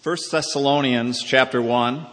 1 Thessalonians chapter 1.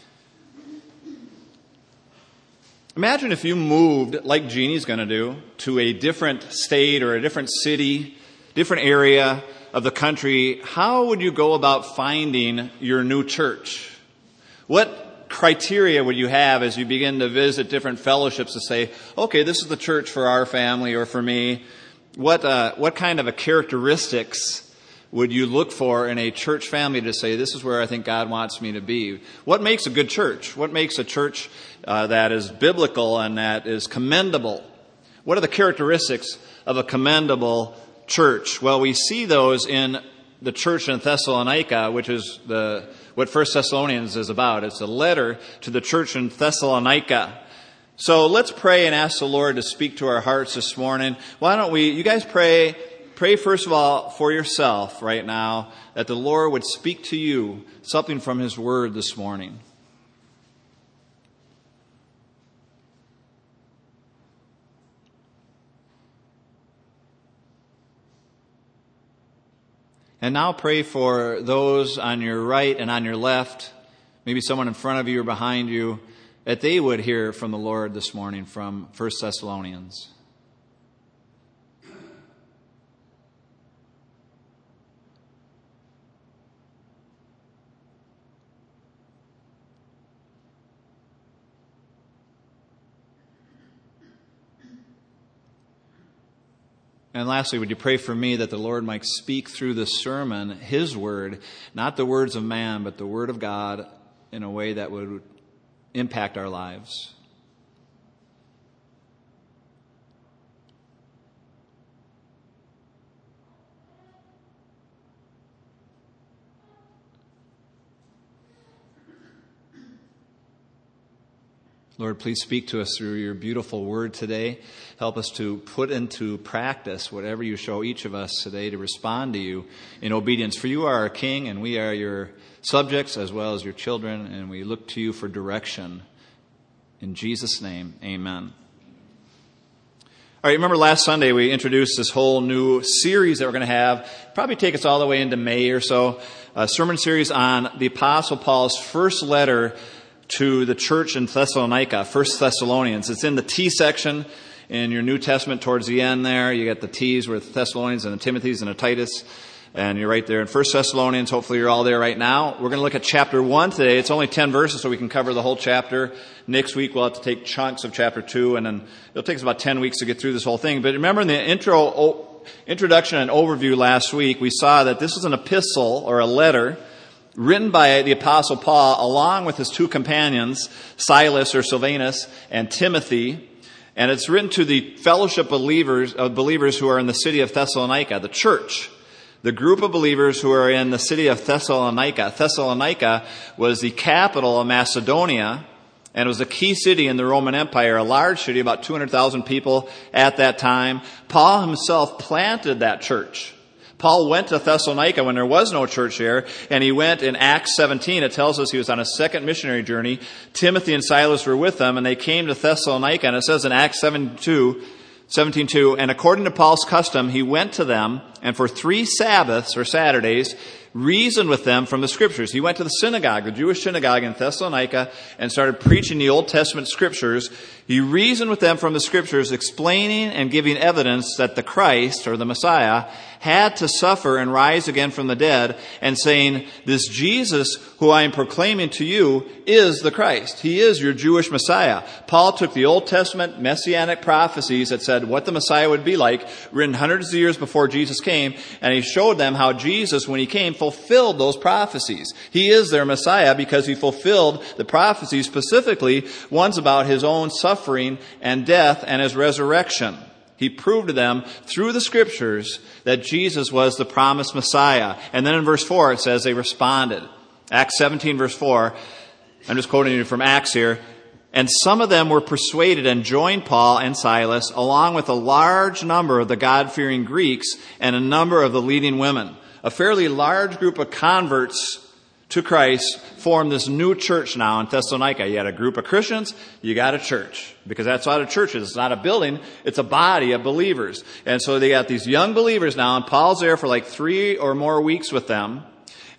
Imagine if you moved, like Jeannie's going to do, to a different state or a different city, different area of the country. How would you go about finding your new church? What criteria would you have as you begin to visit different fellowships to say, okay, this is the church for our family or for me? What kind of a characteristics would you look for in a church family to say, this is where I think God wants me to be? What makes a good church? What makes a church that is biblical and that is commendable? What are the characteristics of a commendable church? Well, we see those in the church in Thessalonica, which is what 1 Thessalonians is about. It's a letter to the church in Thessalonica. So let's pray and ask the Lord to speak to our hearts this morning. Why don't you guys pray first of all for yourself right now, that the Lord would speak to you something from His Word this morning. And now pray for those on your right and on your left, maybe someone in front of you or behind you, that they would hear from the Lord this morning from 1 Thessalonians. And lastly, would you pray for me that the Lord might speak through this sermon, His Word, not the words of man, but the Word of God in a way that would impact our lives. Lord, please speak to us through your beautiful word today. Help us to put into practice whatever you show each of us today to respond to you in obedience. For you are our King, and we are your subjects as well as your children, and we look to you for direction. In Jesus' name, amen. All right, remember last Sunday we introduced this whole new series that we're going to have. Probably take us all the way into May or so. A sermon series on the Apostle Paul's first letter to the church in Thessalonica, 1 Thessalonians. It's in the T section in your New Testament towards the end there. You got the T's with Thessalonians and the Timothys and the Titus. And you're right there in 1 Thessalonians. Hopefully you're all there right now. We're going to look at chapter 1 today. It's only 10 verses, so we can cover the whole chapter. Next week we'll have to take chunks of chapter 2, and then it'll take us about 10 weeks to get through this whole thing. But remember in the introduction and overview last week, we saw that this is an epistle or a letter written by the Apostle Paul along with his two companions, Silas or Silvanus and Timothy. And it's written to the fellowship of believers who are in the city of Thessalonica, the church. The group of believers who are in the city of Thessalonica. Thessalonica was the capital of Macedonia, and it was a key city in the Roman Empire, a large city, about 200,000 people at that time. Paul himself planted that church. Paul went to Thessalonica when there was no church there, and he went in Acts 17. It tells us he was on a second missionary journey. Timothy and Silas were with them, and they came to Thessalonica, and it says in Acts 17:2, and according to Paul's custom, he went to them, and for 3 Sabbaths or Saturdays, reasoned with them from the Scriptures. He went to the synagogue, the Jewish synagogue in Thessalonica, and started preaching the Old Testament Scriptures. He reasoned with them from the Scriptures, explaining and giving evidence that the Christ, or the Messiah, had to suffer and rise again from the dead, and saying, this Jesus who I am proclaiming to you is the Christ. He is your Jewish Messiah. Paul took the Old Testament messianic prophecies that said what the Messiah would be like, written hundreds of years before Jesus came, and he showed them how Jesus, when he came, fulfilled those prophecies. He is their Messiah because he fulfilled the prophecies, specifically ones about his own suffering and death and his resurrection. He proved to them through the Scriptures that Jesus was the promised Messiah. And then in verse 4 it says they responded. Acts 17 verse 4, I'm just quoting you from Acts here. And some of them were persuaded and joined Paul and Silas, along with a large number of the God-fearing Greeks and a number of the leading women. A fairly large group of converts to Christ formed this new church now in Thessalonica. You had a group of Christians, you got a church. Because that's what a church is. It's not a building, it's a body of believers. And so they got these young believers now, and Paul's there for like 3 or more weeks with them.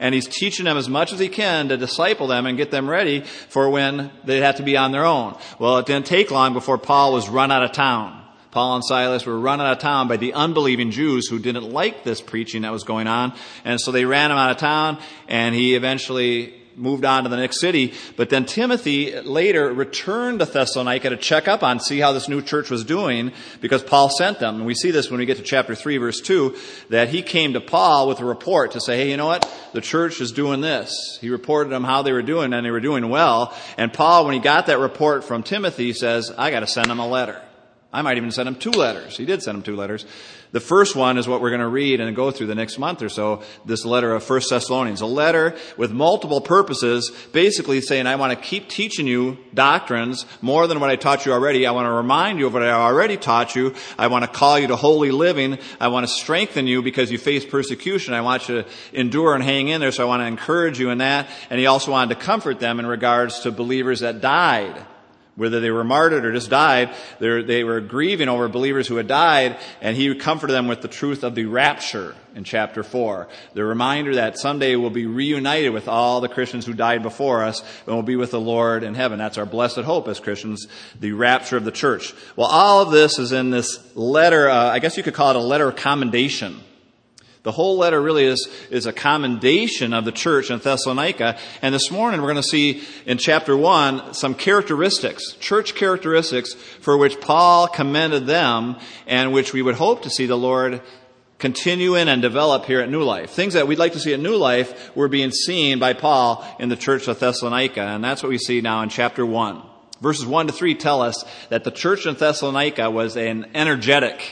and he's teaching them as much as he can to disciple them and get them ready for when they'd have to be on their own. Well, it didn't take long before Paul was run out of town. Paul and Silas were run out of town by the unbelieving Jews who didn't like this preaching that was going on. And so they ran him out of town, and he eventually moved on to the next city. But then Timothy later returned to Thessalonica to check up on, see how this new church was doing, because Paul sent them. And we see this when we get to chapter 3, verse 2, that he came to Paul with a report to say, hey, you know what? The church is doing this. He reported them how they were doing, and they were doing well. And Paul, when he got that report from Timothy, says, I got to send him a letter. I might even send him 2 letters. He did send him 2 letters. The first one is what we're going to read and go through the next month or so, this letter of 1 Thessalonians. A letter with multiple purposes, basically saying, I want to keep teaching you doctrines more than what I taught you already. I want to remind you of what I already taught you. I want to call you to holy living. I want to strengthen you because you face persecution. I want you to endure and hang in there, so I want to encourage you in that. And he also wanted to comfort them in regards to believers that died. Whether they were martyred or just died, they were grieving over believers who had died, and he comforted them with the truth of the rapture in chapter 4. The reminder that someday we'll be reunited with all the Christians who died before us, and we'll be with the Lord in heaven. That's our blessed hope as Christians, the rapture of the church. Well, all of this is in this letter, I guess you could call it a letter of commendation. The whole letter really is a commendation of the church in Thessalonica. And this morning we're going to see in chapter 1 some characteristics, church characteristics, for which Paul commended them and which we would hope to see the Lord continue in and develop here at New Life. Things that we'd like to see at New Life were being seen by Paul in the church of Thessalonica. And that's what we see now in chapter 1. Verses 1 to 3 tell us that the church in Thessalonica was an energetic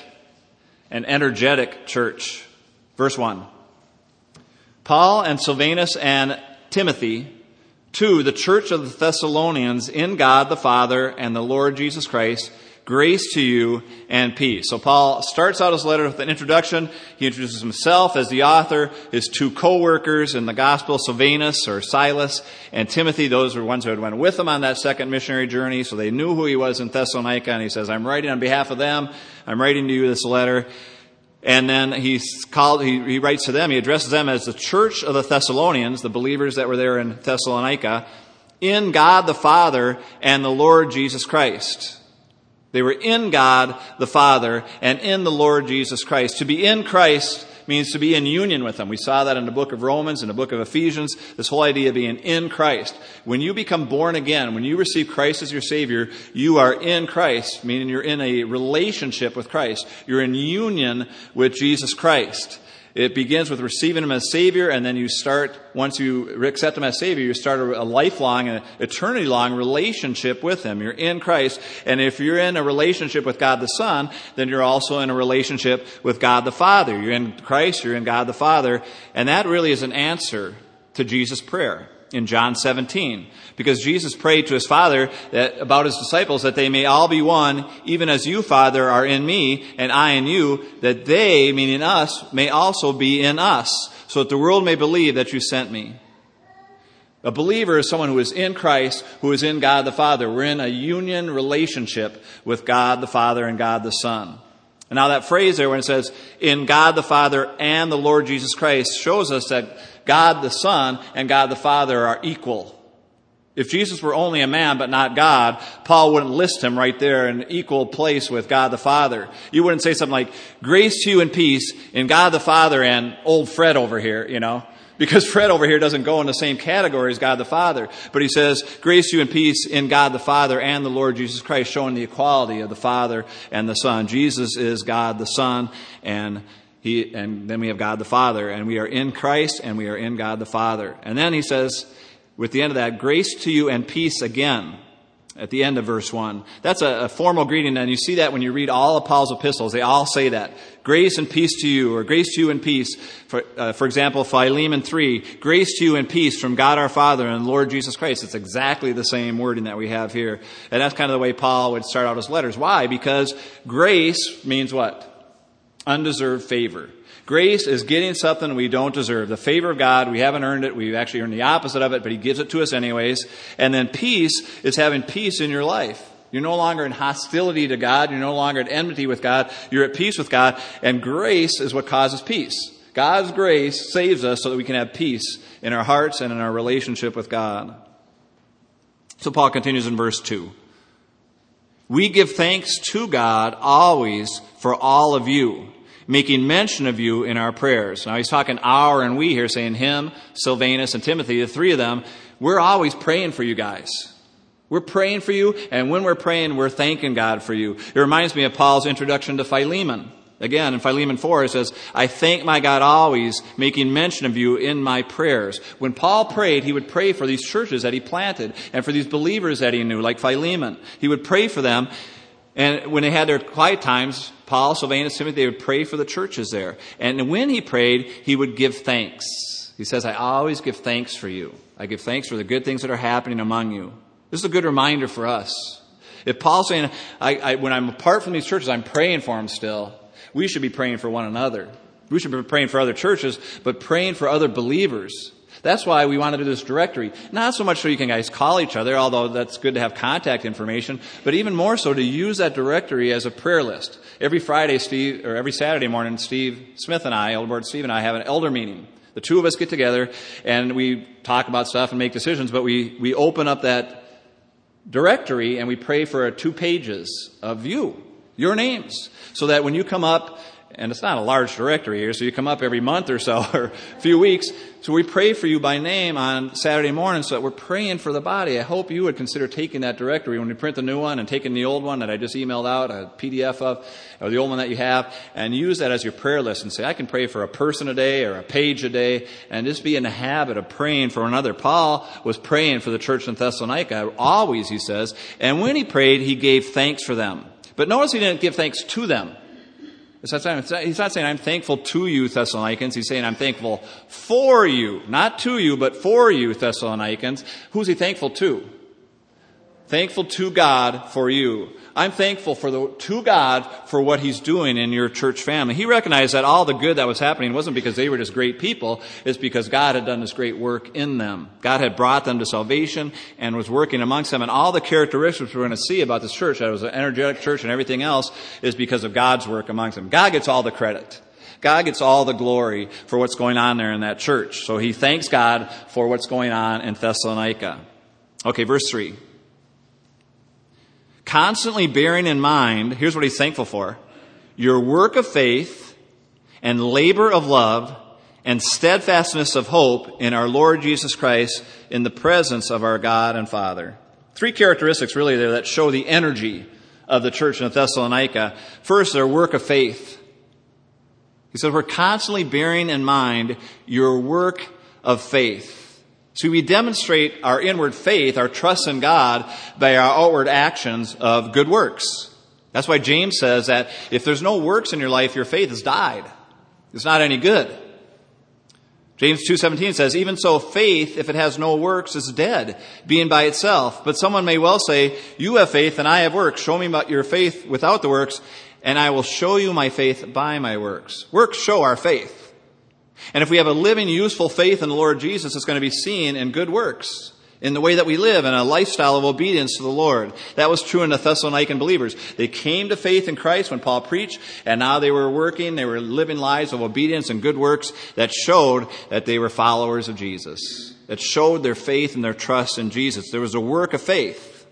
church. Verse 1, Paul and Silvanus and Timothy, to the church of the Thessalonians in God the Father and the Lord Jesus Christ, grace to you and peace. So Paul starts out his letter with an introduction. He introduces himself as the author, his 2 co-workers in the gospel, Silvanus or Silas and Timothy. Those were ones who had went with him on that second missionary journey, so they knew who he was in Thessalonica. And he says, I'm writing on behalf of them. I'm writing to you this letter. And then he writes to them, he addresses them as the church of the Thessalonians, the believers that were there in Thessalonica, in God the Father and the Lord Jesus Christ. They were in God the Father and in the Lord Jesus Christ. To be in Christ means to be in union with Him. We saw that in the book of Romans, in the book of Ephesians, this whole idea of being in Christ. When you become born again, when you receive Christ as your Savior, you are in Christ, meaning you're in a relationship with Christ. You're in union with Jesus Christ. It begins with receiving Him as Savior, and then you start, once you accept Him as Savior, you start a lifelong, an eternity-long relationship with Him. You're in Christ, and if you're in a relationship with God the Son, then you're also in a relationship with God the Father. You're in Christ, you're in God the Father, and that really is an answer to Jesus' prayer in John 17. Because Jesus prayed to His Father about His disciples that they may all be one, even as you, Father, are in me, and I in you, that they, meaning us, may also be in us, so that the world may believe that you sent me. A believer is someone who is in Christ, who is in God the Father. We're in a union relationship with God the Father and God the Son. And now that phrase there, when it says, in God the Father and the Lord Jesus Christ, shows us that God the Son and God the Father are equal. If Jesus were only a man but not God, Paul wouldn't list Him right there in equal place with God the Father. You wouldn't say something like, grace to you and peace in God the Father and old Fred over here, because Fred over here doesn't go in the same category as God the Father. But he says, grace to you and peace in God the Father and the Lord Jesus Christ, showing the equality of the Father and the Son. Jesus is God the Son, and then we have God the Father, and we are in Christ and we are in God the Father. And then he says, with the end of that, grace to you and peace again, at the end of verse 1. That's a formal greeting, and you see that when you read all of Paul's epistles. They all say that. Grace and peace to you, or grace to you and peace. For example, Philemon 3, grace to you and peace from God our Father and Lord Jesus Christ. It's exactly the same wording that we have here. And that's kind of the way Paul would start out his letters. Why? Because grace means what? Undeserved favor. Grace is getting something we don't deserve. The favor of God, we haven't earned it. We've actually earned the opposite of it, but He gives it to us anyways. And then peace is having peace in your life. You're no longer in hostility to God. You're no longer at enmity with God. You're at peace with God. And grace is what causes peace. God's grace saves us so that we can have peace in our hearts and in our relationship with God. So Paul continues in verse 2. We give thanks to God always for all of you, making mention of you in our prayers. Now he's talking our and we here, saying him, Silvanus, and Timothy, the three of them. We're always praying for you guys. We're praying for you, and when we're praying, we're thanking God for you. It reminds me of Paul's introduction to Philemon. Again, in Philemon 4, it says, I thank my God always, making mention of you in my prayers. When Paul prayed, he would pray for these churches that he planted and for these believers that he knew, like Philemon. He would pray for them, and when they had their quiet times, Paul, Silvanus, Timothy, they would pray for the churches there. And when he prayed, he would give thanks. He says, I always give thanks for you. I give thanks for the good things that are happening among you. This is a good reminder for us. If Paul's saying, when I'm apart from these churches, I'm praying for them still, we should be praying for one another. We should be praying for other churches, but praying for other believers. That's why we want to do this directory. Not so much so you can guys call each other, although that's good to have contact information, but even more so to use that directory as a prayer list. Every Saturday morning, Steve Smith and I, Elder Board Steve and I, have an elder meeting. The two of us get together and we talk about stuff and make decisions, but we open up that directory and we pray for 2 pages of your names, so that when you come up, and it's not a large directory here, so you come up every month or so, or a few weeks, so we pray for you by name on Saturday morning so that we're praying for the body. I hope you would consider taking that directory when we print the new one and taking the old one that I just emailed out, a PDF of, or the old one that you have, and use that as your prayer list and say, I can pray for a person a day or a page a day, and just be in the habit of praying for another. Paul was praying for the church in Thessalonica, always, he says, and when he prayed, he gave thanks for them. But notice he didn't give thanks to them. He's not saying, I'm thankful to you, Thessalonians. He's saying, I'm thankful for you. Not to you, but for you, Thessalonians. Who's he thankful to? Thankful to God for you. I'm thankful to God for what he's doing in your church family. He recognized that all the good that was happening wasn't because they were just great people. It's because God had done this great work in them. God had brought them to salvation and was working amongst them. And all the characteristics we're going to see about this church, that it was an energetic church and everything else, is because of God's work amongst them. God gets all the credit. God gets all the glory for what's going on there in that church. So he thanks God for what's going on in Thessalonica. Okay, verse 3. Constantly bearing in mind, here's what he's thankful for, your work of faith and labor of love and steadfastness of hope in our Lord Jesus Christ in the presence of our God and Father. 3 characteristics really there that show the energy of the church in Thessalonica. First, their work of faith. He says, we're constantly bearing in mind your work of faith. So we demonstrate our inward faith, our trust in God, by our outward actions of good works. That's why James says that if there's no works in your life, your faith has died. It's not any good. James 2:17 says, even so, faith, if it has no works, is dead, being by itself. But someone may well say, you have faith and I have works. Show me your faith without the works, and I will show you my faith by my works. Works show our faith. And if we have a living, useful faith in the Lord Jesus, it's going to be seen in good works, in the way that we live, in a lifestyle of obedience to the Lord. That was true in the Thessalonican believers. They came to faith in Christ when Paul preached, and now they were living lives of obedience and good works that showed that they were followers of Jesus, that showed their faith and their trust in Jesus. There was a work of faith.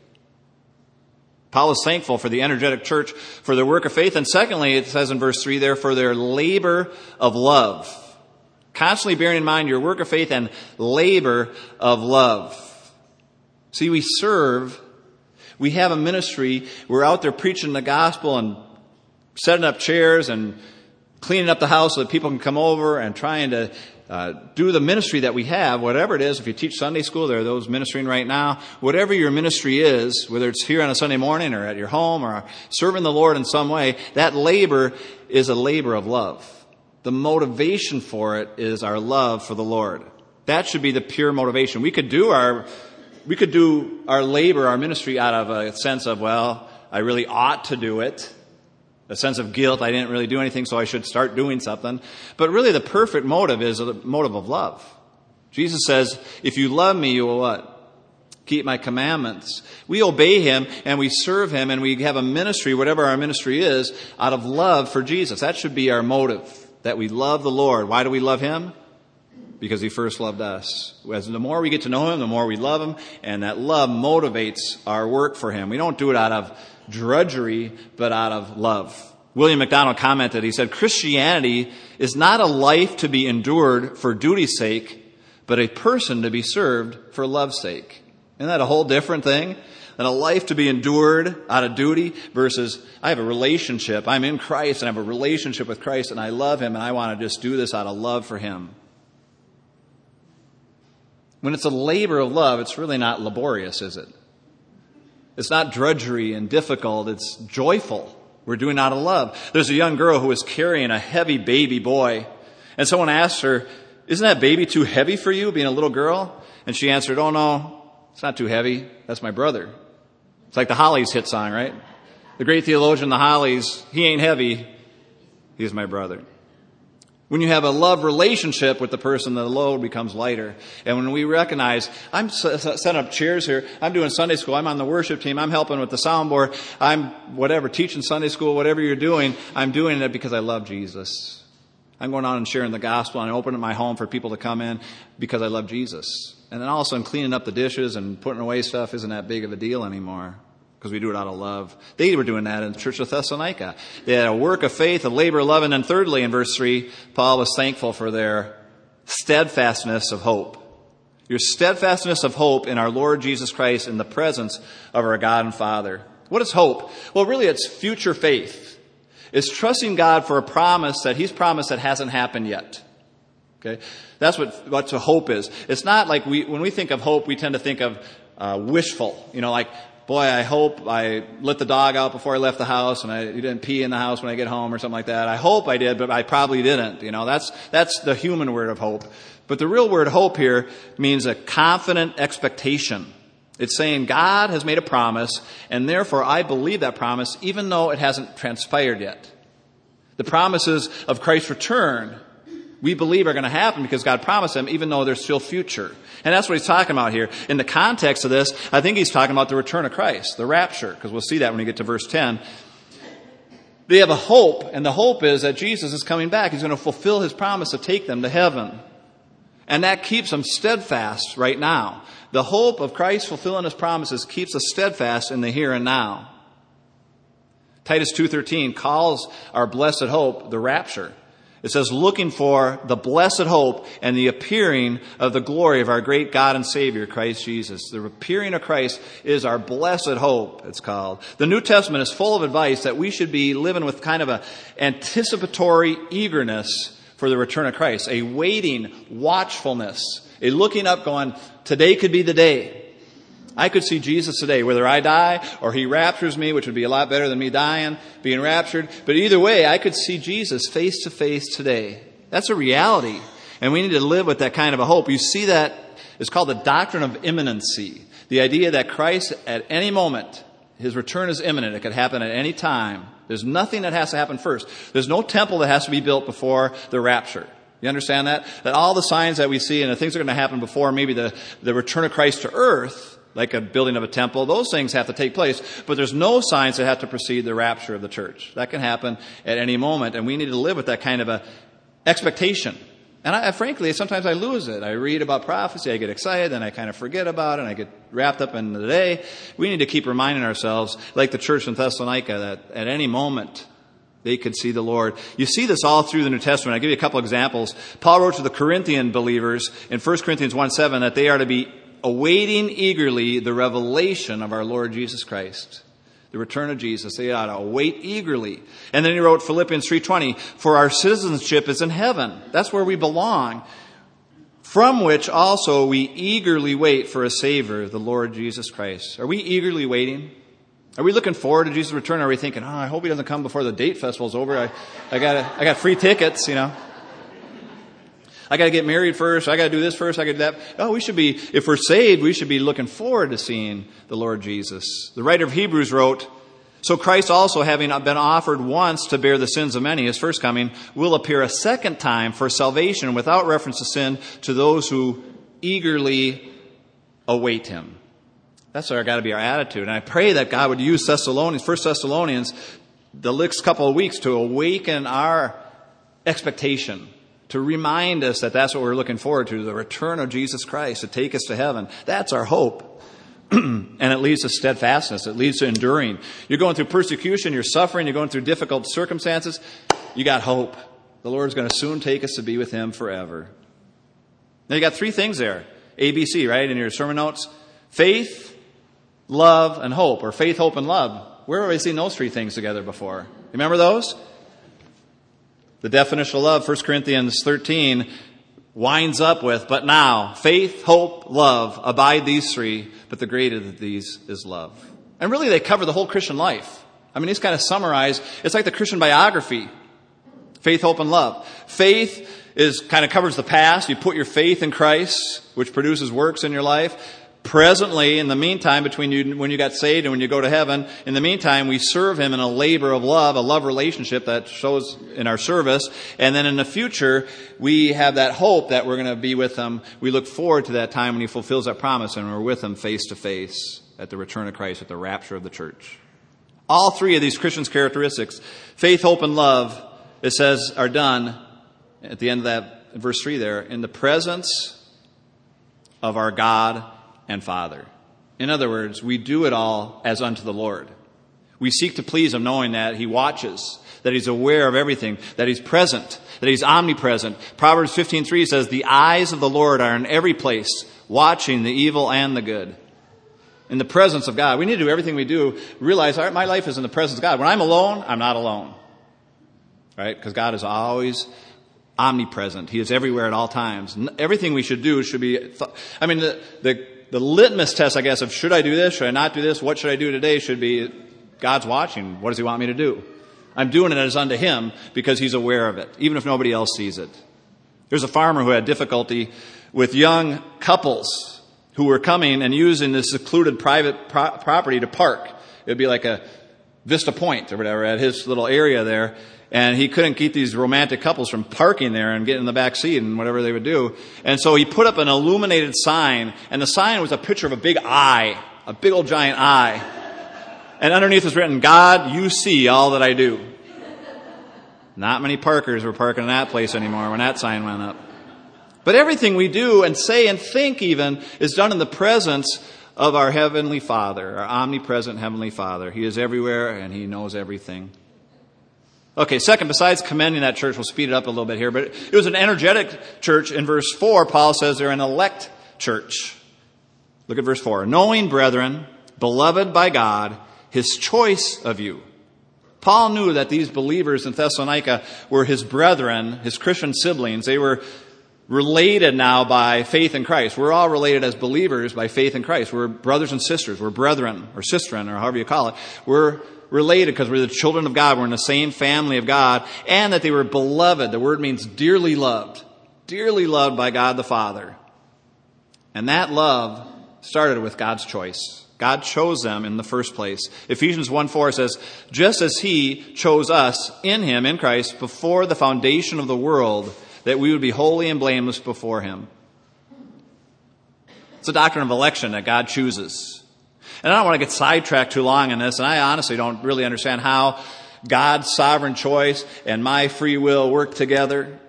Paul is thankful for the energetic church for their work of faith. And secondly, it says in verse 3 there, for their labor of love. Constantly bearing in mind your work of faith and labor of love. See, we serve. We have a ministry. We're out there preaching the gospel and setting up chairs and cleaning up the house so that people can come over and trying to do the ministry that we have, whatever it is. If you teach Sunday school, there are those ministering right now. Whatever your ministry is, whether it's here on a Sunday morning or at your home or serving the Lord in some way, that labor is a labor of love. The motivation for it is our love for the Lord. That should be the pure motivation. We could do our labor, our ministry out of a sense of, well, I really ought to do it. A sense of guilt. I didn't really do anything, so I should start doing something. But really the perfect motive is a motive of love. Jesus says, if you love me, you will what? Keep my commandments. We obey him and we serve him and we have a ministry, whatever our ministry is, out of love for Jesus. That should be our motive. that we love the Lord. Why do we love him? Because he first loved us. As the more we get to know him, the more we love him, and that love motivates our work for him. We don't do it out of drudgery, but out of love. William MacDonald commented, he said, Christianity is not a life to be endured for duty's sake, but a person to be served for love's sake. Isn't that a whole different thing? Than a life to be endured out of duty versus I have a relationship. I'm in Christ and I have a relationship with Christ and I love him and I want to just do this out of love for him. When it's a labor of love, it's really not laborious, is it? It's not drudgery and difficult. It's joyful. We're doing it out of love. There's a young girl who was carrying a heavy baby boy. And someone asked her, isn't that baby too heavy for you, being a little girl? And she answered, oh, no, it's not too heavy. That's my brother. It's like the Hollies hit song, right? The great theologian, the Hollies, he ain't heavy. He's my brother. When you have a love relationship with the person, the load becomes lighter. And when we recognize, I'm setting up chairs here, I'm doing Sunday school, I'm on the worship team, I'm helping with the soundboard, I'm whatever, teaching Sunday school, whatever you're doing, I'm doing it because I love Jesus. I'm going on and sharing the gospel and opening my home for people to come in because I love Jesus. And then all of a sudden cleaning up the dishes and putting away stuff isn't that big of a deal anymore. Because we do it out of love. They were doing that in the church of Thessalonica. They had a work of faith, a labor of love. And then thirdly, in verse 3, Paul was thankful for their steadfastness of hope. Your steadfastness of hope in our Lord Jesus Christ in the presence of our God and Father. What is hope? Well, really, it's future faith. It's trusting God for a promise that he's promised that hasn't happened yet. Okay? That's what hope is. It's not like when we think of hope, we tend to think of wishful. Like, boy, I hope I let the dog out before I left the house and he didn't pee in the house when I get home or something like that. I hope I did, but I probably didn't. That's the human word of hope. But the real word hope here means a confident expectation. It's saying God has made a promise and therefore I believe that promise even though it hasn't transpired yet. The promises of Christ's return we believe are going to happen because God promised them, even though they're still future. And that's what he's talking about here. In the context of this, I think he's talking about the return of Christ, the rapture, because we'll see that when we get to verse 10. They have a hope, and the hope is that Jesus is coming back. He's going to fulfill his promise to take them to heaven. And that keeps them steadfast right now. The hope of Christ fulfilling his promises keeps us steadfast in the here and now. Titus 2:13 calls our blessed hope the rapture. It says, looking for the blessed hope and the appearing of the glory of our great God and Savior, Christ Jesus. The appearing of Christ is our blessed hope, it's called. The New Testament is full of advice that we should be living with kind of an anticipatory eagerness for the return of Christ, a waiting watchfulness, a looking up going, today could be the day. I could see Jesus today, whether I die or he raptures me, which would be a lot better than me dying, being raptured. But either way, I could see Jesus face to face today. That's a reality. And we need to live with that kind of a hope. You see that, it's called the doctrine of imminency. The idea that Christ, at any moment, his return is imminent. It could happen at any time. There's nothing that has to happen first. There's no temple that has to be built before the rapture. You understand that? That all the signs that we see and the things that are going to happen before maybe the return of Christ to earth, like a building of a temple, those things have to take place. But there's no signs that have to precede the rapture of the church. That can happen at any moment. And we need to live with that kind of a expectation. And frankly, sometimes I lose it. I read about prophecy, I get excited, then I kind of forget about it, and I get wrapped up in the day. We need to keep reminding ourselves, like the church in Thessalonica, that at any moment they could see the Lord. You see this all through the New Testament. I'll give you a couple examples. Paul wrote to the Corinthian believers in 1 Corinthians 1:7 that they are to be awaiting eagerly the revelation of our Lord Jesus Christ. The return of Jesus. They ought to await eagerly. And then he wrote Philippians 3:20, for our citizenship is in heaven. That's where we belong. From which also we eagerly wait for a Savior, the Lord Jesus Christ. Are we eagerly waiting? Are we looking forward to Jesus' return? Are we thinking, I hope he doesn't come before the date festival's over. I got free tickets, I got to get married first. I got to do this first. I got to do that. Oh, we should be, if we're saved, we should be looking forward to seeing the Lord Jesus. The writer of Hebrews wrote, so Christ also, having been offered once to bear the sins of many, his first coming, will appear a second time for salvation without reference to sin to those who eagerly await him. That's got to be our attitude. And I pray that God would use 1 Thessalonians, the next couple of weeks to awaken our expectation, to remind us that that's what we're looking forward to, the return of Jesus Christ to take us to heaven. That's our hope. And it leads to steadfastness. It leads to enduring. You're going through persecution, you're suffering, you're going through difficult circumstances. You got hope. The Lord's going to soon take us to be with him forever. Now you got three things there. ABC, right, in your sermon notes. Faith, love, and hope. Or faith, hope, and love. Where have we seen those three things together before? Remember those? The definition of love, 1 Corinthians 13, winds up with, but now, faith, hope, love, abide these three, but the greatest of these is love. And really they cover the whole Christian life. I mean, these kind of summarize, it's like the Christian biography. Faith, hope, and love. Faith kind of covers the past. You put your faith in Christ, which produces works in your life. Presently, in the meantime, between you when you got saved and when you go to heaven, in the meantime, we serve him in a labor of love, a love relationship that shows in our service. And then in the future, we have that hope that we're going to be with him. We look forward to that time when he fulfills that promise and we're with him face to face at the return of Christ, at the rapture of the church. All three of these Christians' characteristics, faith, hope, and love, it says, are done at the end of that, verse 3 there, in the presence of our God and Father. In other words, we do it all as unto the Lord. We seek to please him knowing that he watches, that he's aware of everything, that he's present, that he's omnipresent. Proverbs 15:3 says, the eyes of the Lord are in every place, watching the evil and the good. In the presence of God. We need to do everything we do, realize my life is in the presence of God. When I'm alone, I'm not alone. Right? Because God is always omnipresent. He is everywhere at all times. Everything we should do should be, the litmus test, I guess, of should I do this, should I not do this, what should I do today, should be God's watching. What does he want me to do? I'm doing it as unto him because he's aware of it, even if nobody else sees it. There's a farmer who had difficulty with young couples who were coming and using this secluded private property to park. It would be like a Vista Point or whatever at his little area there. And he couldn't keep these romantic couples from parking there and getting in the back seat and whatever they would do. And so he put up an illuminated sign, and the sign was a picture of a big eye, a big old giant eye. And underneath was written, God, you see all that I do. Not many parkers were parking in that place anymore when that sign went up. But everything we do and say and think even is done in the presence of our Heavenly Father, our omnipresent Heavenly Father. He is everywhere and he knows everything. Okay, second, besides commending that church, we'll speed it up a little bit here, but it was an energetic church. In verse 4, Paul says they're an elect church. Look at verse 4. Knowing, brethren, beloved by God, his choice of you. Paul knew that these believers in Thessalonica were his brethren, his Christian siblings. They were related now by faith in Christ. We're all related as believers by faith in Christ. We're brothers and sisters. We're brethren or sistren or however you call it. We're related because we're the children of God. We're in the same family of God. And that they were beloved. The word means dearly loved. Dearly loved by God the Father. And that love started with God's choice. God chose them in the first place. Ephesians 1:4 says, just as he chose us in him, in Christ, before the foundation of the world, that we would be holy and blameless before him. It's a doctrine of election that God chooses. And I don't want to get sidetracked too long in this, and I honestly don't really understand how God's sovereign choice and my free will work together.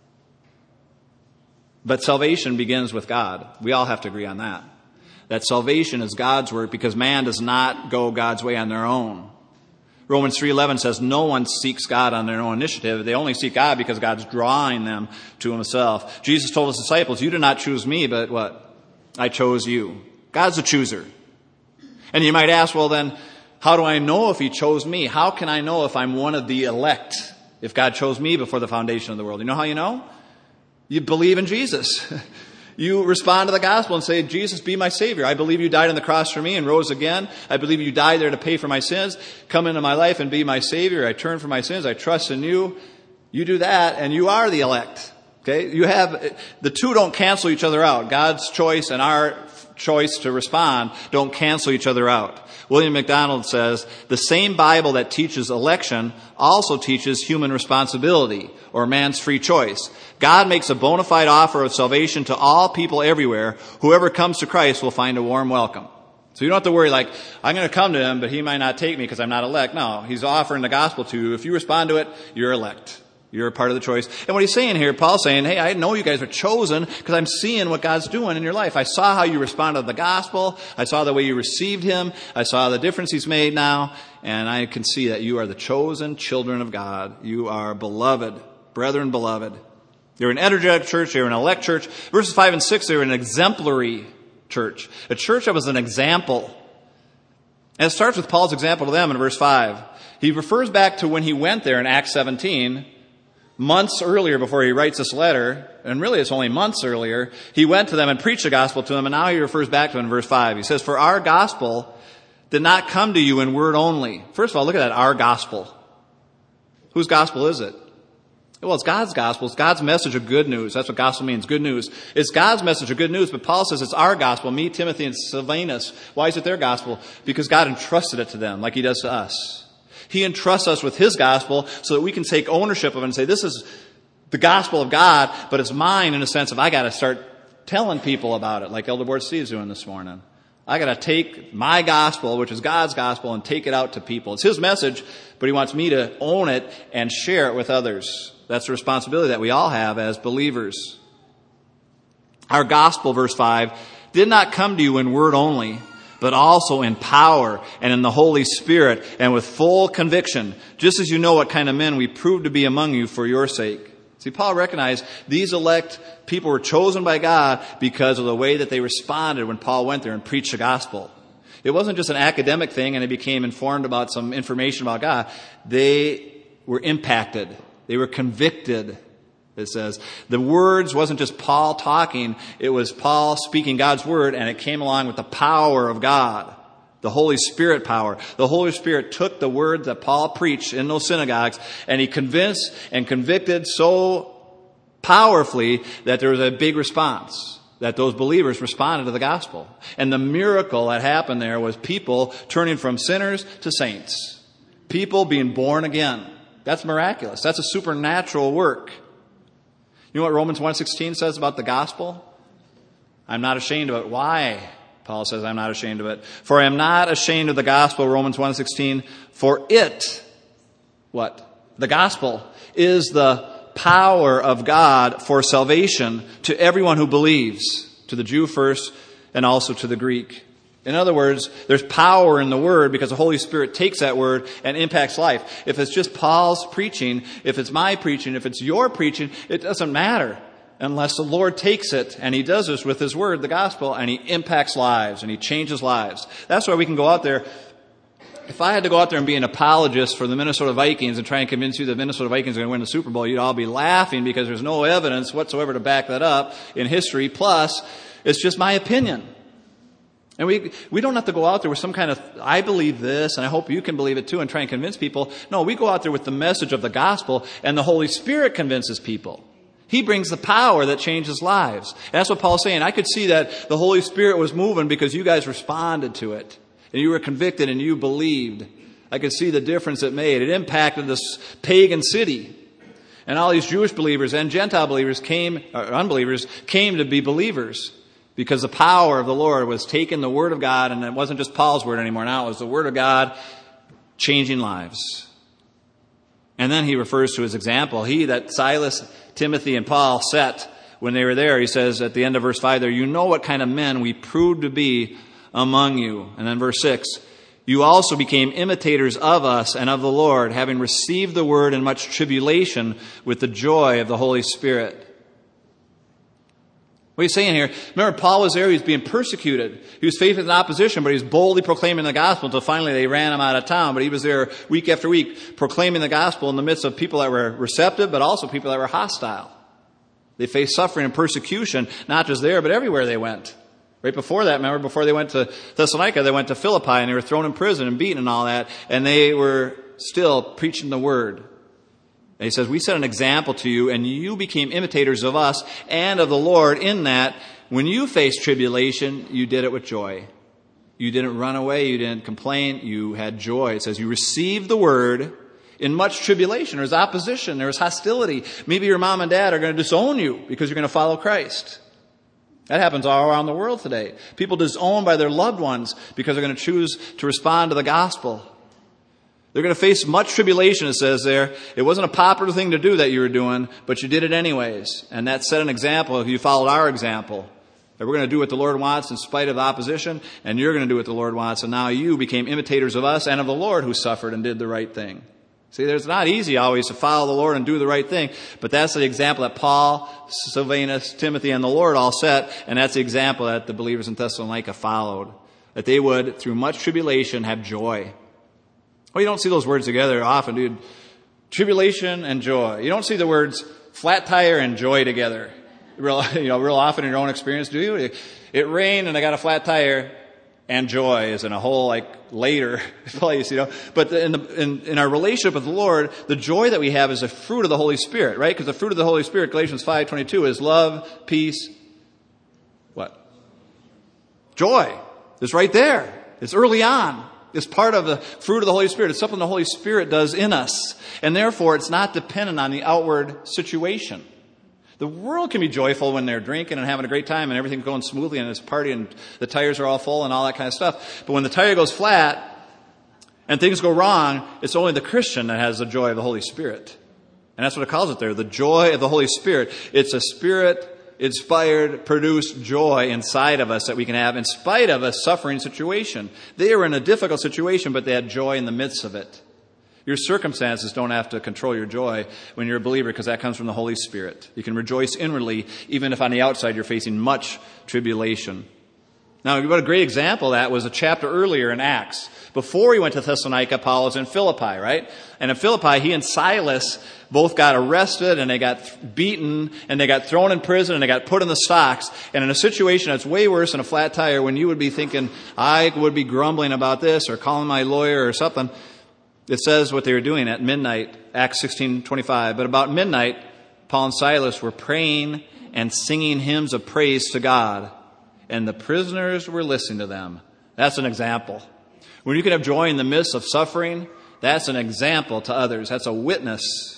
But salvation begins with God. We all have to agree on that. That salvation is God's work because man does not go God's way on their own. Romans 3:11 says no one seeks God on their own initiative. They only seek God because God's drawing them to himself. Jesus told his disciples, you did not choose me, but what? I chose you. God's the chooser. And you might ask, well then, how do I know if he chose me? How can I know if I'm one of the elect? If God chose me before the foundation of the world? You know how you know? You believe in Jesus. You respond to the gospel and say, Jesus, be my Savior. I believe you died on the cross for me and rose again. I believe you died there to pay for my sins. Come into my life and be my Savior. I turn from my sins. I trust in you. You do that and you are the elect. Okay? The two don't cancel each other out. God's choice and our choice to respond don't cancel each other out. William MacDonald says, the same Bible that teaches election also teaches human responsibility, or man's free choice. God makes a bona fide offer of salvation to all people everywhere. Whoever comes to Christ will find a warm welcome. So you don't have to worry like, I'm going to come to him, but he might not take me because I'm not elect. No, he's offering the gospel to you. If you respond to it, you're elect. You're a part of the choice. And what he's saying here, Paul's saying, hey, I know you guys are chosen because I'm seeing what God's doing in your life. I saw how you responded to the gospel. I saw the way you received him. I saw the difference he's made now. And I can see that you are the chosen children of God. You are beloved, brethren beloved. They're an energetic church. They're an elect church. Verses 5 and 6, they were an exemplary church. A church that was an example. And it starts with Paul's example to them in verse 5. He refers back to when he went there in Acts 17, months earlier before he writes this letter, and really it's only months earlier, he went to them and preached the gospel to them, and now he refers back to them in verse 5. He says, for our gospel did not come to you in word only. First of all, look at that, our gospel. Whose gospel is it? Well, it's God's gospel. It's God's message of good news. That's what gospel means, good news. It's God's message of good news, but Paul says it's our gospel, me, Timothy, and Silvanus. Why is it their gospel? Because God entrusted it to them like he does to us. He entrusts us with his gospel so that we can take ownership of it and say, this is the gospel of God, but it's mine in the sense of I got to start telling people about it, like Elder Board Steve's doing this morning. I got to take my gospel, which is God's gospel, and take it out to people. It's his message, but he wants me to own it and share it with others. That's the responsibility that we all have as believers. Our gospel, verse 5, did not come to you in word only, but also in power and in the Holy Spirit and with full conviction, just as you know what kind of men we proved to be among you for your sake. See, Paul recognized these elect people were chosen by God because of the way that they responded when Paul went there and preached the gospel. It wasn't just an academic thing and they became informed about some information about God. They were impacted. They were convicted. It says the words wasn't just Paul talking. It was Paul speaking God's word, and it came along with the power of God, the Holy Spirit power. The Holy Spirit took the word that Paul preached in those synagogues, and he convinced and convicted so powerfully that there was a big response, that those believers responded to the gospel. And the miracle that happened there was people turning from sinners to saints, people being born again. That's miraculous. That's a supernatural work. You know what Romans 1:16 says about the gospel? I'm not ashamed of it. Why? Paul says, I'm not ashamed of it. For I am not ashamed of the gospel, Romans 1:16, for it, what? The gospel is the power of God for salvation to everyone who believes, to the Jew first and also to the Greek. In other words, there's power in the word because the Holy Spirit takes that word and impacts life. If it's just Paul's preaching, if it's my preaching, if it's your preaching, it doesn't matter unless the Lord takes it, and he does this with his word, the gospel, and he impacts lives and he changes lives. That's why we can go out there. If I had to go out there and be an apologist for the Minnesota Vikings and try and convince you the Minnesota Vikings are going to win the Super Bowl, you'd all be laughing because there's no evidence whatsoever to back that up in history. Plus, it's just my opinion. And we don't have to go out there with some kind of, I believe this, and I hope you can believe it too, and try and convince people. No, we go out there with the message of the gospel, and the Holy Spirit convinces people. He brings the power that changes lives. And that's what Paul's saying. I could see that the Holy Spirit was moving because you guys responded to it. And you were convicted and you believed. I could see the difference it made. It impacted this pagan city. And all these Jewish believers and Gentile believers unbelievers came to be believers. Because the power of the Lord was taking the Word of God, and it wasn't just Paul's Word anymore. Now it was the Word of God changing lives. And then he refers to his example. He that Silas, Timothy, and Paul set when they were there, he says at the end of verse 5 there, you know what kind of men we proved to be among you. And then verse 6, you also became imitators of us and of the Lord, having received the Word in much tribulation with the joy of the Holy Spirit. What he's saying here, remember Paul was there, he was being persecuted. He was faced with opposition, but he was boldly proclaiming the gospel until finally they ran him out of town. But he was there week after week proclaiming the gospel in the midst of people that were receptive, but also people that were hostile. They faced suffering and persecution, not just there, but everywhere they went. Right before that, remember, before they went to Thessalonica, they went to Philippi and they were thrown in prison and beaten and all that, and they were still preaching the word. And he says, we set an example to you, and you became imitators of us and of the Lord in that when you faced tribulation, you did it with joy. You didn't run away. You didn't complain. You had joy. It says you received the word in much tribulation. There was opposition. There was hostility. Maybe your mom and dad are going to disown you because you're going to follow Christ. That happens all around the world today. People disowned by their loved ones because they're going to choose to respond to the gospel. They're going to face much tribulation, it says there. It wasn't a popular thing to do that you were doing, but you did it anyways. And that set an example if you followed our example. That we're going to do what the Lord wants in spite of opposition, and you're going to do what the Lord wants. And now you became imitators of us and of the Lord who suffered and did the right thing. See, it's not easy always to follow the Lord and do the right thing, but that's the example that Paul, Silvanus, Timothy, and the Lord all set, and that's the example that the believers in Thessalonica followed. That they would, through much tribulation, have joy. Well, you don't see those words together often, dude. Tribulation and joy. You don't see the words flat tire and joy together real often in your own experience, do you? It rained and I got a flat tire, and joy is in a whole later place, But in our relationship with the Lord, the joy that we have is a fruit of the Holy Spirit, right? Because the fruit of the Holy Spirit, Galatians 5:22, is love, peace, what? Joy. It's right there. It's early on. It's part of the fruit of the Holy Spirit. It's something the Holy Spirit does in us. And therefore, it's not dependent on the outward situation. The world can be joyful when they're drinking and having a great time and everything's going smoothly and it's party and the tires are all full and all that kind of stuff. But when the tire goes flat and things go wrong, it's only the Christian that has the joy of the Holy Spirit. And that's what it calls it there, the joy of the Holy Spirit. It's a Spirit-inspired, produced joy inside of us that we can have in spite of a suffering situation. They were in a difficult situation, but they had joy in the midst of it. Your circumstances don't have to control your joy when you're a believer, because that comes from the Holy Spirit. You can rejoice inwardly, even if on the outside you're facing much tribulation. Now, what a great example of that was a chapter earlier in Acts. Before he went to Thessalonica, Paul was in Philippi, right? And in Philippi, he and Silas both got arrested and they got beaten and they got thrown in prison and they got put in the stocks. And in a situation that's way worse than a flat tire, when you would be thinking, I would be grumbling about this or calling my lawyer or something, it says what they were doing at midnight, Acts 16:25. But about midnight, Paul and Silas were praying and singing hymns of praise to God. And the prisoners were listening to them. That's an example. When you can have joy in the midst of suffering, that's an example to others. That's a witness.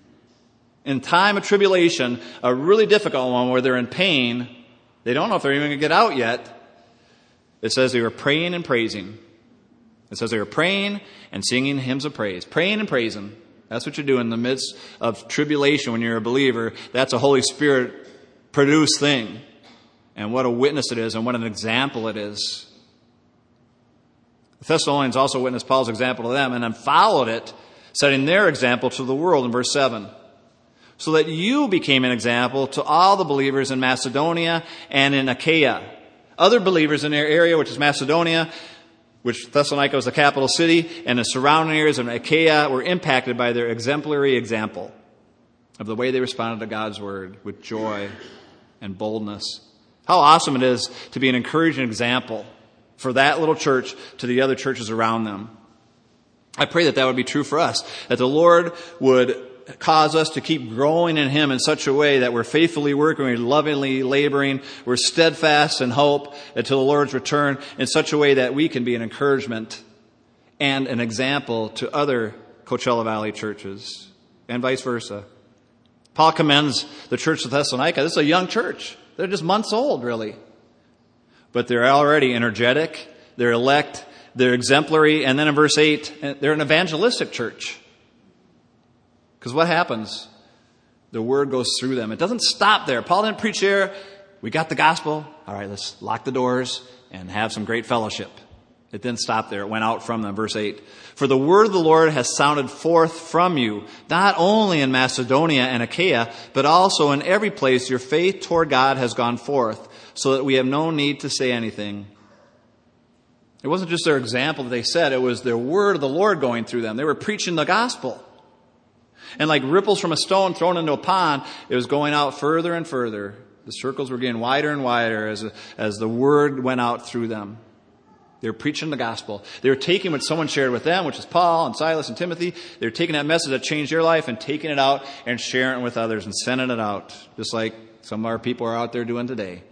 In time of tribulation, a really difficult one where they're in pain, they don't know if they're even going to get out yet. It says they were praying and praising. It says they were praying and singing hymns of praise. Praying and praising. That's what you do in the midst of tribulation when you're a believer. That's a Holy Spirit produced thing. And what a witness it is and what an example it is. The Thessalonians also witnessed Paul's example to them and then followed it, setting their example to the world in verse 7. So that you became an example to all the believers in Macedonia and in Achaia. Other believers in their area, which is Macedonia, which Thessalonica was the capital city, and the surrounding areas of Achaia were impacted by their exemplary example of the way they responded to God's word with joy and boldness. How awesome it is to be an encouraging example for that little church to the other churches around them. I pray that would be true for us, that the Lord would cause us to keep growing in Him in such a way that we're faithfully working, we're lovingly laboring, we're steadfast in hope until the Lord's return in such a way that we can be an encouragement and an example to other Coachella Valley churches and vice versa. Paul commends the church of Thessalonica. This is a young church. They're just months old, really. But they're already energetic, they're elect, they're exemplary, and then in verse 8, they're an evangelistic church. Because what happens? The word goes through them. It doesn't stop there. Paul didn't preach there. We got the gospel. All right, let's lock the doors and have some great fellowship. It didn't stop there. It went out from them. Verse 8. For the word of the Lord has sounded forth from you, not only in Macedonia and Achaia, but also in every place your faith toward God has gone forth, so that we have no need to say anything. It wasn't just their example that they said. It was their word of the Lord going through them. They were preaching the gospel. And like ripples from a stone thrown into a pond, it was going out further and further. The circles were getting wider and wider as the word went out through them. They were preaching the gospel. They were taking what someone shared with them, which is Paul and Silas and Timothy. They were taking that message that changed their life and taking it out and sharing it with others and sending it out, just like some of our people are out there doing today.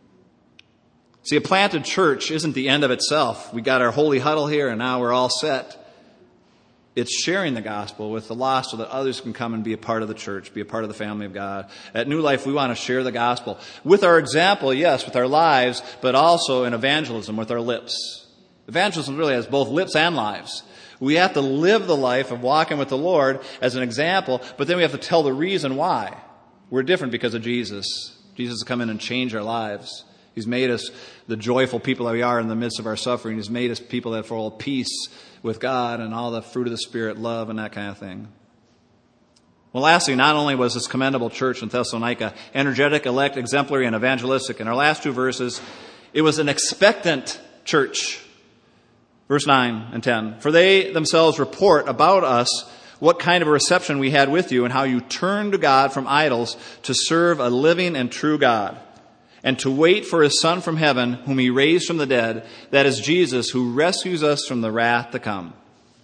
See, a planted church isn't the end of itself. We got our holy huddle here and now we're all set. It's sharing the gospel with the lost so that others can come and be a part of the church, be a part of the family of God. At New Life, we want to share the gospel with our example, yes, with our lives, but also in evangelism with our lips. Evangelism really has both lips and lives. We have to live the life of walking with the Lord as an example, but then we have to tell the reason why. We're different because of Jesus. Jesus has come in and changed our lives. He's made us the joyful people that we are in the midst of our suffering. He's made us people that are full of peace with God and all the fruit of the Spirit, love and that kind of thing. Well, lastly, not only was this commendable church in Thessalonica energetic, elect, exemplary, and evangelistic, in our last two verses, it was an expectant church. Verse 9 and 10. For they themselves report about us what kind of a reception we had with you and how you turned to God from idols to serve a living and true God, and to wait for his Son from heaven, whom he raised from the dead, that is Jesus, who rescues us from the wrath to come.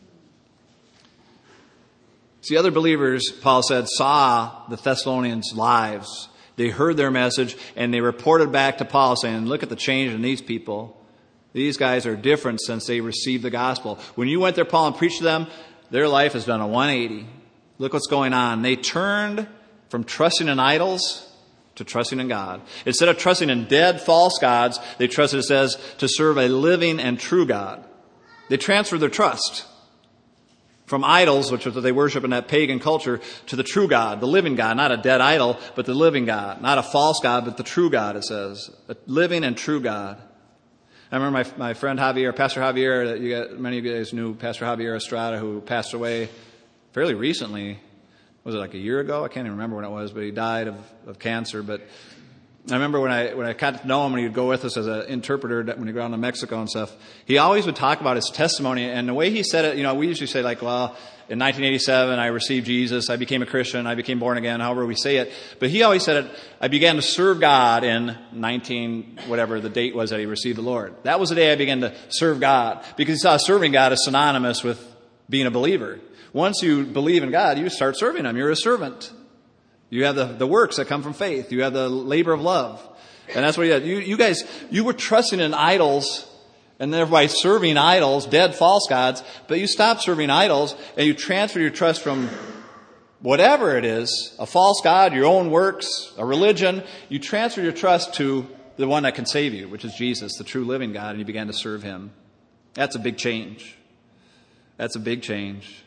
See, other believers, Paul said, saw the Thessalonians' lives. They heard their message, and they reported back to Paul saying, look at the change in these people. These guys are different since they received the gospel. When you went there, Paul, and preached to them, their life has done a 180. Look what's going on. They turned from trusting in idols to trusting in God. Instead of trusting in dead, false gods, they trusted, it says, to serve a living and true God. They transferred their trust from idols, which was what they worship in that pagan culture, to the true God, the living God, not a dead idol, but the living God. Not a false God, but the true God, it says. A living and true God. I remember my friend Javier, Pastor Javier, many of you guys knew Pastor Javier Estrada, who passed away fairly recently. Was it like a year ago? I can't even remember when it was, but he died of cancer. But I remember when I got to know him, and he would go with us as an interpreter when he got down to Mexico and stuff, he always would talk about his testimony. And the way he said it, we usually say like, well, in 1987, I received Jesus, I became a Christian, I became born again, however we say it. But he always said it, I began to serve God in whatever the date was that he received the Lord. That was the day I began to serve God, because he saw serving God as synonymous with being a believer. Once you believe in God, you start serving Him. You're a servant. You have the works that come from faith. You have the labor of love. And that's what he had. You guys, you were trusting in idols and thereby serving idols, dead false gods, but you stopped serving idols and you transferred your trust from whatever it is, a false god, your own works, a religion. You transferred your trust to the one that can save you, which is Jesus, the true living God, and you began to serve Him. That's a big change. That's a big change.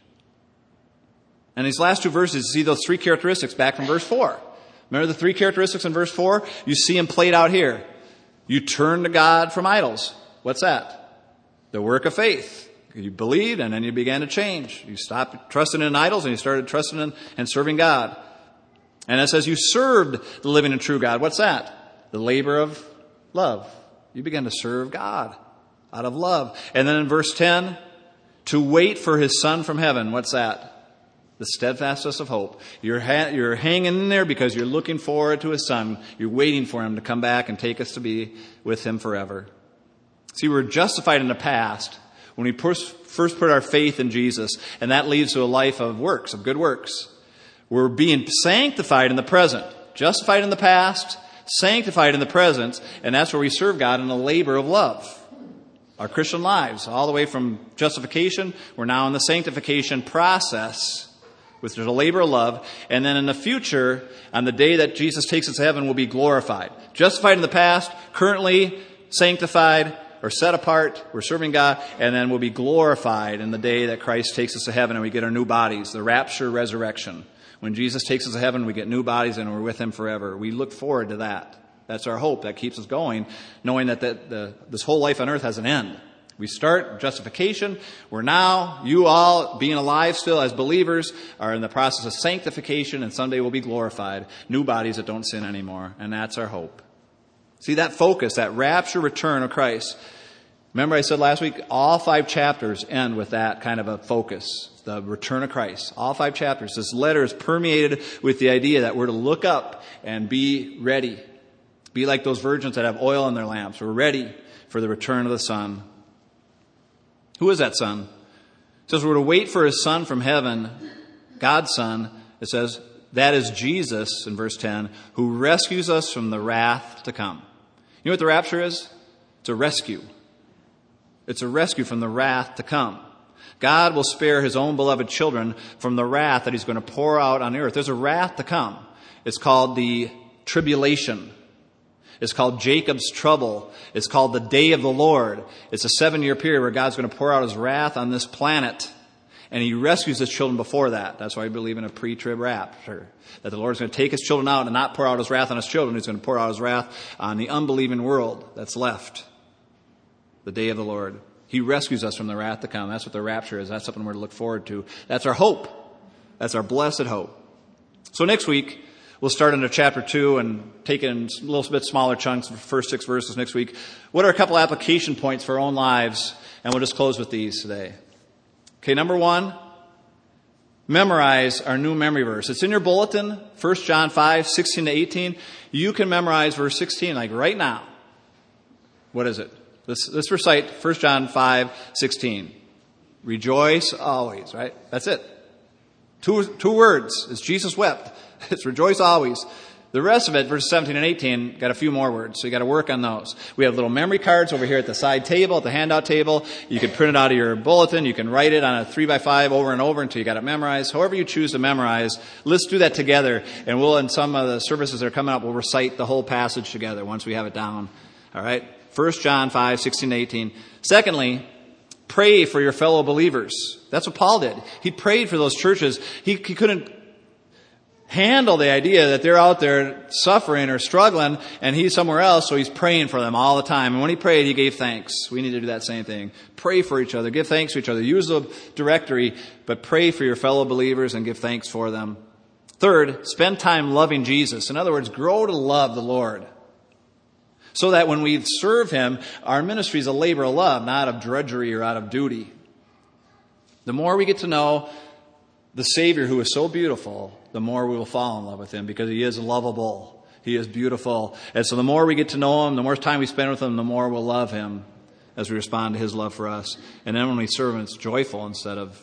And these last two verses, you see those three characteristics back from verse 4. Remember the three characteristics in verse 4? You see them played out here. You turn to God from idols. What's that? The work of faith. You believed and then you began to change. You stopped trusting in idols and you started trusting in and serving God. And it says you served the living and true God. What's that? The labor of love. You began to serve God out of love. And then in verse 10, to wait for His Son from heaven. What's that? The steadfastness of hope. You're hanging in there because you're looking forward to His Son. You're waiting for Him to come back and take us to be with Him forever. See, we're justified in the past when we first put our faith in Jesus, and that leads to a life of works, of good works. We're being sanctified in the present. Justified in the past, sanctified in the present, and that's where we serve God in a labor of love. Our Christian lives, all the way from justification, we're now in the sanctification process, which is a labor of love. And then in the future, on the day that Jesus takes us to heaven, we'll be glorified. Justified in the past, currently sanctified or set apart, we're serving God, and then we'll be glorified in the day that Christ takes us to heaven and we get our new bodies, the rapture resurrection. When Jesus takes us to heaven, we get new bodies and we're with Him forever. We look forward to that. That's our hope. That keeps us going, knowing that this whole life on earth has an end. We start justification. We're now, you all being alive still as believers, are in the process of sanctification, and someday we'll be glorified. New bodies that don't sin anymore. And that's our hope. See, that focus, that rapture return of Christ. Remember I said last week, all 5 chapters end with that kind of a focus. The return of Christ. All 5 chapters. This letter is permeated with the idea that we're to look up and be ready. Be like those virgins that have oil in their lamps. We're ready for the return of the Son. Who is that Son? It says we're to wait for His Son from heaven, God's Son. It says that is Jesus, in verse 10, who rescues us from the wrath to come. You know what the rapture is? It's a rescue. It's a rescue from the wrath to come. God will spare His own beloved children from the wrath that He's going to pour out on the earth. There's a wrath to come. It's called the tribulation. It's called Jacob's trouble. It's called the day of the Lord. It's a 7-year period where God's going to pour out His wrath on this planet And he rescues his children before that. That's why we believe in a pre-trib rapture. That the Lord's going to take his children out and not pour out his wrath on his children. He's going to pour out his wrath on the unbelieving world that's left. The day of the Lord. He rescues us from the wrath to come. That's what the rapture is. That's something we're to look forward to. That's our hope. That's our blessed hope. So next week, we'll start into chapter 2 and take it in a little bit smaller chunks, the first 6 verses next week. What are a couple application points for our own lives? And we'll just close with these today. Okay, number 1, memorize our new memory verse. It's in your bulletin, 1 John 5, 16 to 18. You can memorize verse 16, like right now. What is it? Let's recite 1 John 5, 16. Rejoice always, right? That's it. Two words. It's Jesus wept. It's rejoice always. The rest of it, verses 17 and 18, got a few more words, so you got to work on those. We have little memory cards over here at the side table, at the handout table. You can print it out of your bulletin. You can write it on a 3x5 over and over until you got it memorized. However you choose to memorize, let's do that together. And we'll, in some of the services that are coming up, we'll recite the whole passage together once we have it down. All right? 1 John 5, 16 to 18. Secondly, pray for your fellow believers. That's what Paul did. He prayed for those churches. He couldn't handle the idea that they're out there suffering or struggling and he's somewhere else, so he's praying for them all the time. And when he prayed, he gave thanks. We need to do that same thing. Pray for each other. Give thanks to each other. Use the directory, but pray for your fellow believers and give thanks for them. Third, spend time loving Jesus. In other words, grow to love the Lord. So that when we serve him, our ministry is a labor of love, not of drudgery or out of duty. The more we get to know the Savior who is so beautiful, the more we will fall in love with him because he is lovable. He is beautiful. And so the more we get to know him, the more time we spend with him, the more we'll love him as we respond to his love for us. And then when we serve him, it's joyful instead of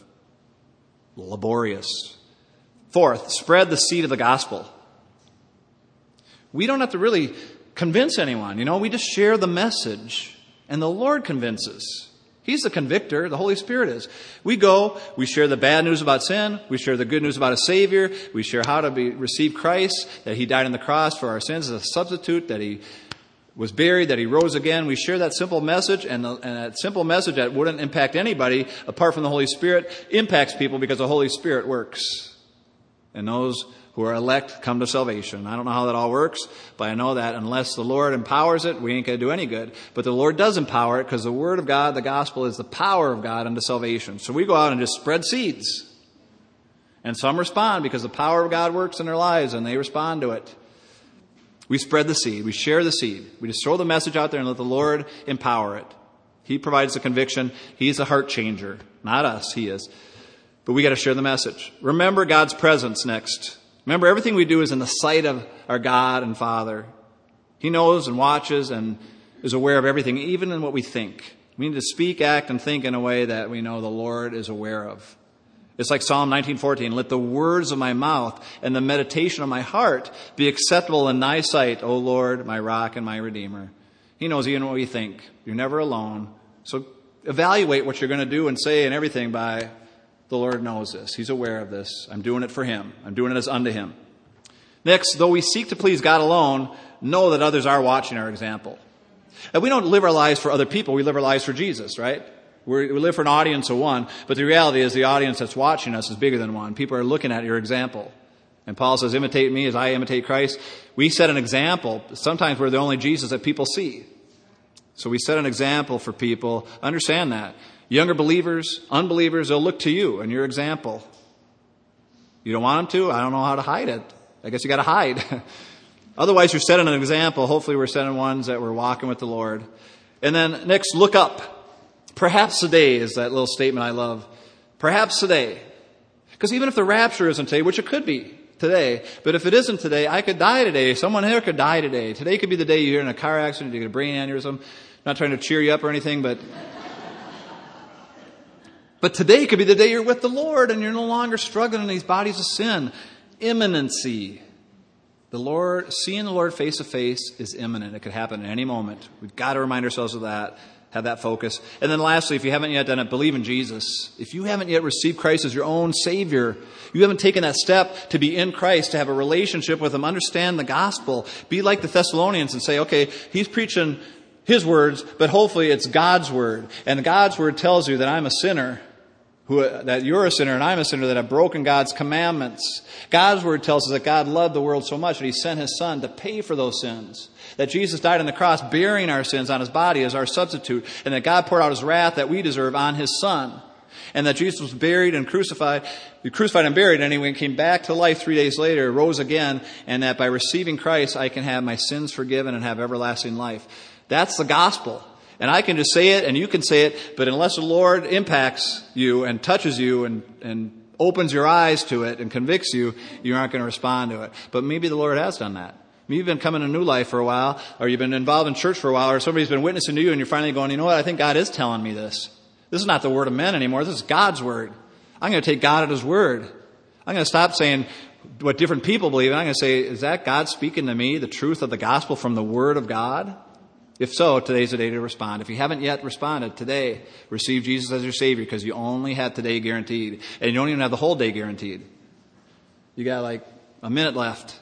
laborious. Fourth, spread the seed of the gospel. We don't have to really convince anyone. We just share the message and the Lord convinces. He's the convictor. The Holy Spirit is. We go, we share the bad news about sin. We share the good news about a Savior. We share how to receive Christ, that he died on the cross for our sins as a substitute, that he was buried, that he rose again. We share that simple message, and that simple message that wouldn't impact anybody apart from the Holy Spirit impacts people because the Holy Spirit works. And those who are elect come to salvation. I don't know how that all works, but I know that unless the Lord empowers it, we ain't going to do any good. But the Lord does empower it because the Word of God, the gospel, is the power of God unto salvation. So we go out and just spread seeds. And some respond because the power of God works in their lives and they respond to it. We spread the seed. We share the seed. We just throw the message out there and let the Lord empower it. He provides the conviction. He's a heart changer. Not us. He is. But we got to share the message. Remember God's presence next. Remember, everything we do is in the sight of our God and Father. He knows and watches and is aware of everything, even in what we think. We need to speak, act, and think in a way that we know the Lord is aware of. It's like Psalm 19:14. Let the words of my mouth and the meditation of my heart be acceptable in thy sight, O Lord, my rock and my redeemer. He knows even what we think. You're never alone. So evaluate what you're going to do and say and everything by the Lord knows this. He's aware of this. I'm doing it for him. I'm doing it as unto him. Next, though we seek to please God alone, know that others are watching our example. And we don't live our lives for other people. We live our lives for Jesus, right? We live for an audience of one. But the reality is the audience that's watching us is bigger than one. People are looking at your example. And Paul says, imitate me as I imitate Christ. We set an example. Sometimes we're the only Jesus that people see. So we set an example for people. Understand that. Younger believers, unbelievers, they'll look to you and your example. You don't want them to? I don't know how to hide it. I guess you got to hide. Otherwise, you're setting an example. Hopefully, we're setting ones that we're walking with the Lord. And then next, look up. Perhaps today is that little statement I love. Perhaps today. Because even if the rapture isn't today, which it could be today, but if it isn't today, I could die today. Someone here could die today. Today could be the day you're in a car accident, you get a brain aneurysm. Not trying to cheer you up or anything, but today could be the day you're with the Lord and you're no longer struggling in these bodies of sin. Imminency. Seeing the Lord face to face is imminent. It could happen at any moment. We've got to remind ourselves of that. Have that focus. And then lastly, if you haven't yet done it, believe in Jesus. If you haven't yet received Christ as your own Savior, you haven't taken that step to be in Christ, to have a relationship with Him, understand the gospel, be like the Thessalonians and say, okay, he's preaching his words, but hopefully it's God's word. And God's word tells you that I'm a sinner that you're a sinner and I'm a sinner, that have broken God's commandments. God's word tells us that God loved the world so much that he sent his son to pay for those sins. That Jesus died on the cross bearing our sins on his body as our substitute. And that God poured out his wrath that we deserve on his son. And that Jesus was buried and crucified and buried, and he came back to life 3 days later, rose again, and that by receiving Christ I can have my sins forgiven and have everlasting life. That's the gospel. And I can just say it, and you can say it, but unless the Lord impacts you and touches you and opens your eyes to it and convicts you, you aren't going to respond to it. But maybe the Lord has done that. Maybe you've been coming to New Life for a while, or you've been involved in church for a while, or somebody's been witnessing to you, and you're finally going, you know what, I think God is telling me this. This is not the word of men anymore. This is God's word. I'm going to take God at his word. I'm going to stop saying what different people believe, and I'm going to say, is that God speaking to me, the truth of the gospel from the word of God? If so, today's the day to respond. If you haven't yet responded, today, receive Jesus as your Savior, because you only have today guaranteed. And you don't even have the whole day guaranteed. You got like a minute left.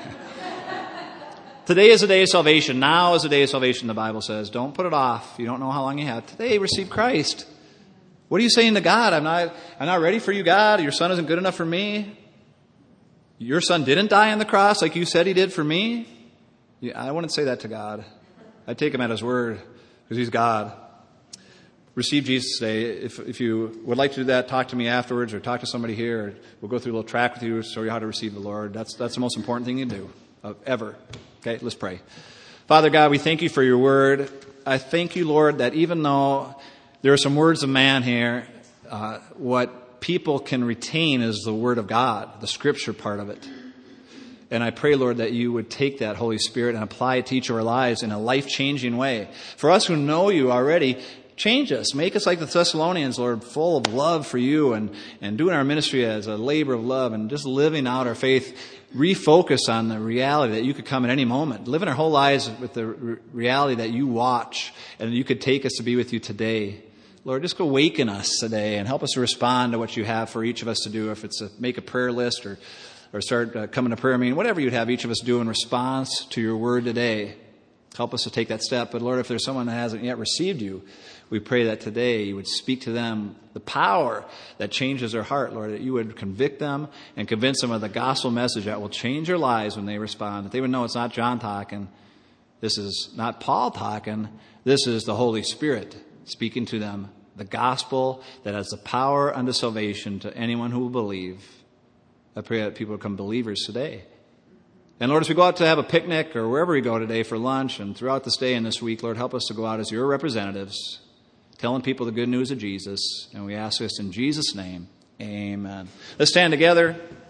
Today is the day of salvation. Now is the day of salvation, the Bible says. Don't put it off. You don't know how long you have. Today, receive Christ. What are you saying to God? I'm not ready for you, God. Your son isn't good enough for me. Your son didn't die on the cross like you said he did for me. Yeah, I wouldn't say that to God. I take him at his word because he's God. Receive Jesus today. If you would like to do that, talk to me afterwards or talk to somebody here. Or we'll go through a little track with you, show you how to receive the Lord. That's the most important thing you do ever. Okay, let's pray. Father God, we thank you for your word. I thank you, Lord, that even though there are some words of man here, what people can retain is the word of God, the scripture part of it. And I pray, Lord, that you would take that, Holy Spirit, and apply it to each of our lives in a life-changing way. For us who know you already, change us. Make us like the Thessalonians, Lord, full of love for you and doing our ministry as a labor of love and just living out our faith. Refocus on the reality that you could come at any moment. Living our whole lives with the reality that you watch and you could take us to be with you today. Lord, just awaken us today and help us to respond to what you have for each of us to do. If it's make a prayer list or start coming to prayer meeting, whatever you'd have each of us do in response to your word today. Help us to take that step. But Lord, if there's someone that hasn't yet received you, we pray that today you would speak to them the power that changes their heart, Lord, that you would convict them and convince them of the gospel message that will change their lives when they respond. That they would know it's not John talking. This is not Paul talking. This is the Holy Spirit speaking to them. The gospel that has the power unto salvation to anyone who will believe. I pray that people become believers today. And Lord, as we go out to have a picnic or wherever we go today for lunch and throughout this day and this week, Lord, help us to go out as your representatives, telling people the good news of Jesus. And we ask this in Jesus' name. Amen. Let's stand together.